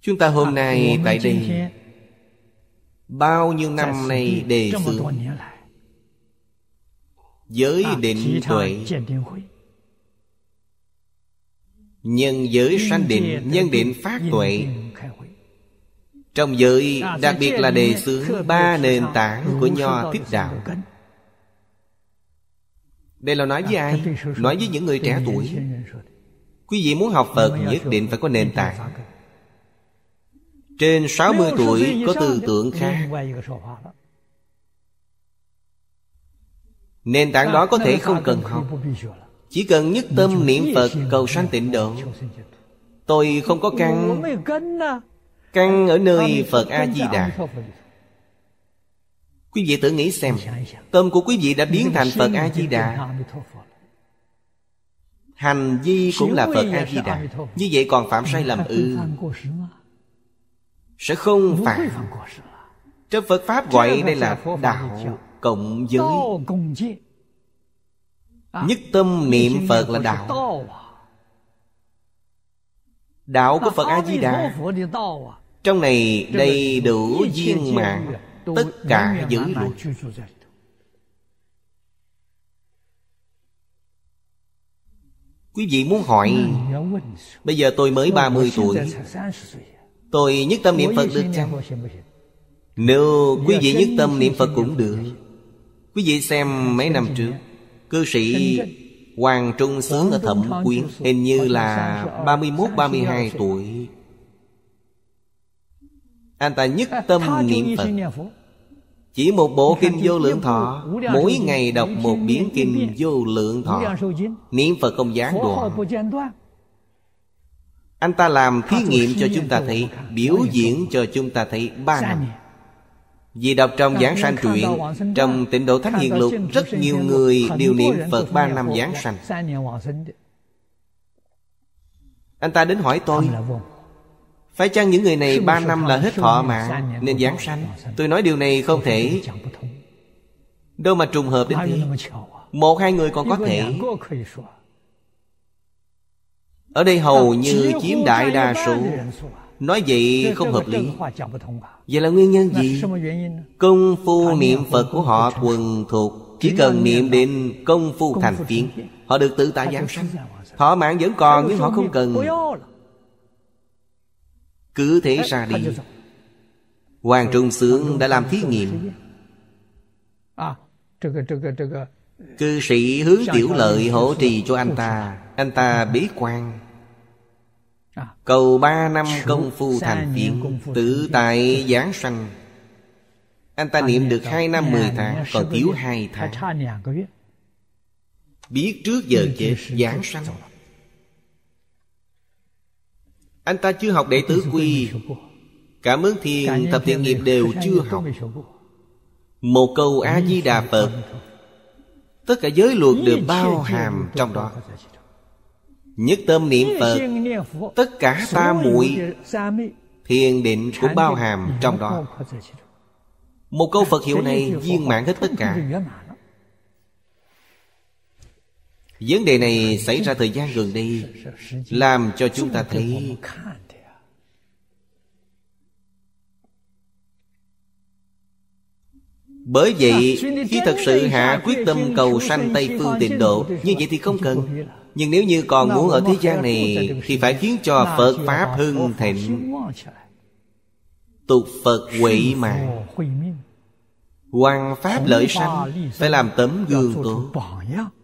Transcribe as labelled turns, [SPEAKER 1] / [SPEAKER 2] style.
[SPEAKER 1] Chúng ta hôm nay tại đây bao nhiêu năm nay đề xướng giới định tuệ, nhân giới sanh định, nhân định phát tuệ. Trong giới đặc biệt là đề xướng 3 nền tảng của Nho Thích Đạo. Đây là nói với ai? Nói với những người trẻ tuổi. Quý vị muốn học Phật nhất định phải có nền tảng. Trên 60 tuổi có tư tưởng khác. Nền tảng đó có thể không cần học, chỉ cần nhất tâm niệm Phật cầu sanh tịnh độ. Tôi không có căn ở nơi Phật A-di-đà. Quý vị tự nghĩ xem, tâm của quý vị đã biến thành Phật A-di-đà, hành vi cũng là Phật A-di-đà. Như vậy còn phạm sai lầm ư? Sẽ không phạm. Trong Phật Pháp gọi đây là đạo cộng giới. Nhất tâm niệm Phật là đạo. Đạo của Phật A-di-đà trong này đầy đủ viên mãn tất cả giới luật. Quý vị muốn hỏi, bây giờ tôi mới 30 tuổi, tôi nhất tâm niệm Phật được chăng? Nếu quý vị nhất tâm niệm Phật cũng được. Quý vị xem mấy năm trước, cư sĩ Hoàng Trung Sướng ở Thẩm Quyến, hình như là 31-32 tuổi. Anh ta nhất tâm niệm Phật. Chỉ một bộ kinh Vô Lượng Thọ, mỗi ngày đọc một biến kinh Vô Lượng Thọ, niệm Phật không gián đoạn. Anh ta làm thí nghiệm cho chúng ta thấy, biểu diễn cho chúng ta thấy 3 năm. Vì đọc trong Giảng Sanh truyện, trong Tịnh Độ Thánh Hiền Lục, rất nhiều người đều niệm Phật 3 năm giảng sanh. Anh ta đến hỏi tôi, phải chăng những người này 3 năm là hết thọ mạng nên giảng sanh? Tôi nói điều này không thể. Đâu mà trùng hợp đến thế. 1-2 người còn có thể. Ở đây hầu như chiếm đại đa số. Nói vậy không hợp lý. Vậy là nguyên nhân gì? Công phu niệm Phật của họ thuần thục. Chỉ cần niệm đến công phu thành phiến, họ được tự tại giảng sanh. Thọ mạng vẫn còn nhưng họ không cần. Cứ thế ra đi. Hoàng Trung Sướng đã làm thí nghiệm. Cư sĩ Hướng Tiểu Lợi hộ trì cho anh ta. Anh ta bế quan, cầu 3 năm công phu thành phiến, tự tại giảng sanh. Anh ta niệm được 2 năm 10 tháng, còn thiếu 2 tháng. Biết trước giờ chết giảng sanh. Anh ta chưa học Đệ Tử Quy, Cảm Ứng Thiền, Thập Thiện Nghiệp đều chưa học. Một câu A-di-đà Phật, tất cả giới luật đều bao hàm trong đó. Nhất tâm niệm Phật, tất cả tam muội thiền định cũng bao hàm trong đó. Một câu Phật hiệu này viên mãn hết tất cả. Vấn đề này xảy ra thời gian gần đây, làm cho chúng ta thấy bởi vậy khi thật sự hạ quyết tâm cầu sanh Tây Phương Tịnh Độ, như vậy thì không cần. Nhưng nếu như còn muốn ở thế gian này, thì phải khiến cho Phật Pháp hưng thịnh, tục Phật huệ mạng, hoằng Pháp lợi sanh, phải làm tấm gương tốt.